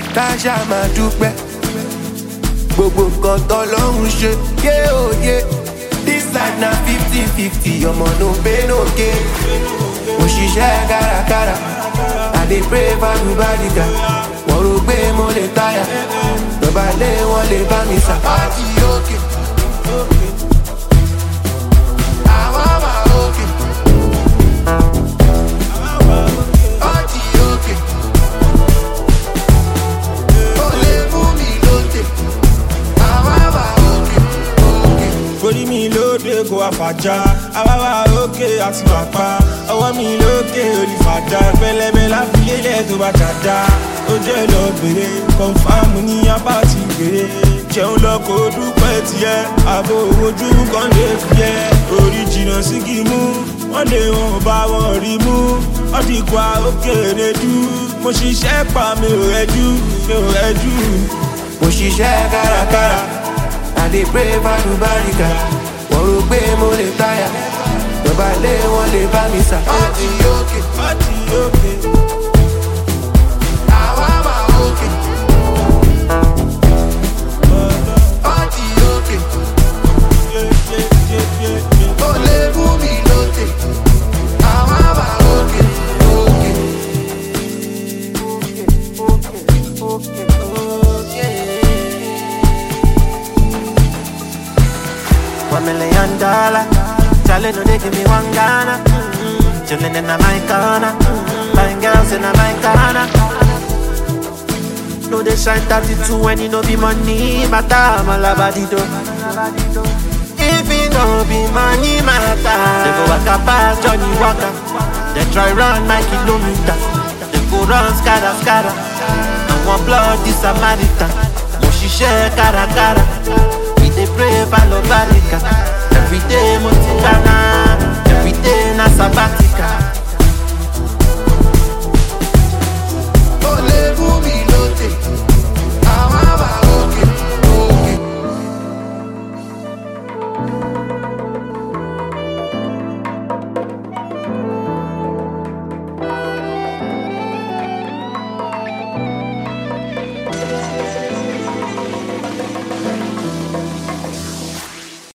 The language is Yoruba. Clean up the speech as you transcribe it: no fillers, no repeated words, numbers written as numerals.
káṣá máa dúpẹ́ gbogbo nǹkan tọ́lọ́run ṣe yé òye this life na 50-50 ọmọ no pain no gain òṣìṣẹ́ kárakára I dey pray for àlùbáríkà wọ́n rò pé mo lè táyà lọ́ba lé wọn lè bá mi sà. Party òkè àwa wà òkè. Party òkè ó lè mú mi lóde àwa wà òkè. Orí mi lóde kò wá fàjà àwa wà òkè àti bàbá ọwọ́ mi lókè olùfàjà pẹlẹbẹ láfilélẹ̀ tó bá dàda ó jẹ́ lọ bèrè kọ̀ǹfàmù ní apá ti bèrè jẹun lọ kó dúpẹ́ tiẹ̀ àbò ojú kan lè fi yẹ orí jìnnà sí kí mú wọ́n lè wọ́n bá wọn rí mú wọ́n ti kọ́ òkèèrè dú mo ṣiṣẹ́ pa mi ò rẹ́jú mi ò rẹ́jú. Mo ṣiṣẹ́ kárakára I dey pray for àlùbáríkà wọ́n rò pé mo lè táyà lọ́ba lé wọn lè bá mi sà. Party òkè Party òkè. àwa wà òkè. Party òkè ó lè mú mi lóde àwa wà òkè. $1 million. Charlie no they give me one Ghana. Chillin' in my corner. Buying girls in my corner. No they shine 32 when you no be money. Matter malabadido. If it no be money matter, they go walk past Johnny Walker. They try run my kilometer. They go run scatter. And one blood is Samaritan. Moshishe karakara. They pray for Lobarika. Every day Motikana, every day na Sabbath.